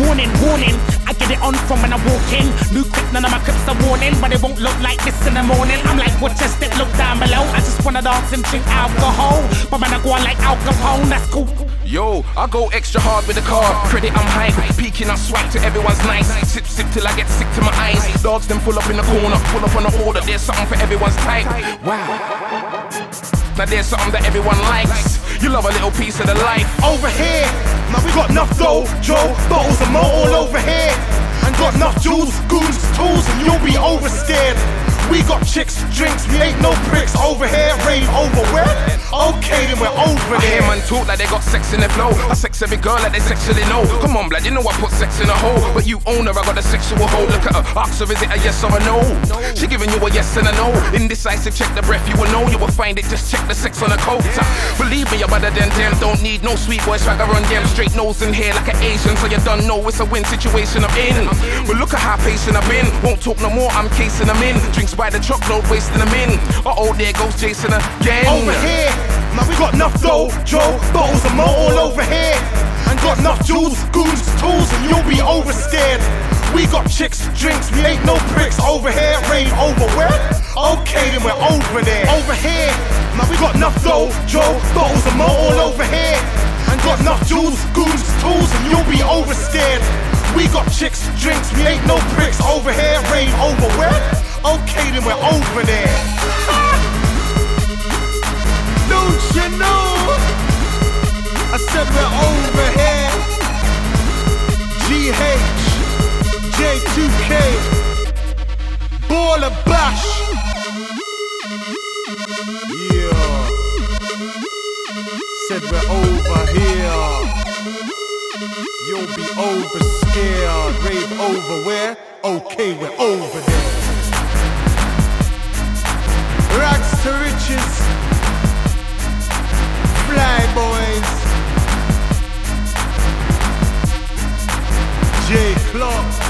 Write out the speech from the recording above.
warning, warning. I get it on from when I walk in. New clip, none of my clips are warning, but it won't look like this in the morning. I'm like, watch your step, look down below. I just wanna dance and drink alcohol, but when I go on like Al Capone, that's cool. Yo, I go extra hard with the car. Credit, I'm hype. Peeking, I swipe to everyone's nice. Sip, sip till I get sick to my eyes. Dogs them full up in the corner, pull up on the order. There's something for everyone's type. Wow. Now there's something that everyone likes. You love a little piece of the life. Over here, now we got enough dough, Joe, bottles of mo all over here. And got enough jewels, goons, tools, and you'll be overscared. We got chicks, drinks, we ain't no pricks. Over here, rave over where? Okay, then we're over I hear there. man talk like they got sex in their flow. I sex every girl like they sexually know. Come on, blood, you know I put sex in a hole. But you own her, I got a sexual hole. Look at her, ask her, is it a yes or a no? She giving you a yes and a no. Indecisive, check the breath, you will know. You will find it, just check the sex on the coat. Believe me, you're better than them. Don't need no sweet boy swagger on them. Straight nose and hair like an Asian, so you don't know it's a win situation I'm in. But look at how patient I've been. Won't talk no more, I'm casing them in. Drinks by the truckload, wasting them in. Uh-oh, there goes Jason again. Over here, now we got enough dough, Joe, bottles of mo all over here. And got enough jewels, goons, tools, and you'll be overscared. We got chicks, drinks, we ain't no pricks. Over here, rave over where? Okay, then we're over there. Over here, now we got enough dough, Joe, bottles of mo all over here. And got enough jewels, goons, tools, and you'll be overscared. We got chicks, drinks, we ain't no pricks. Over here, rave over where? Okay, then we're over there. Don't you know? I said we're over here. GH, J2K, Baller Bash. Yeah. Said we're over here. You'll be over scared. Rave over where? Okay, we're over there. Rags to riches. Fly boys. J Club.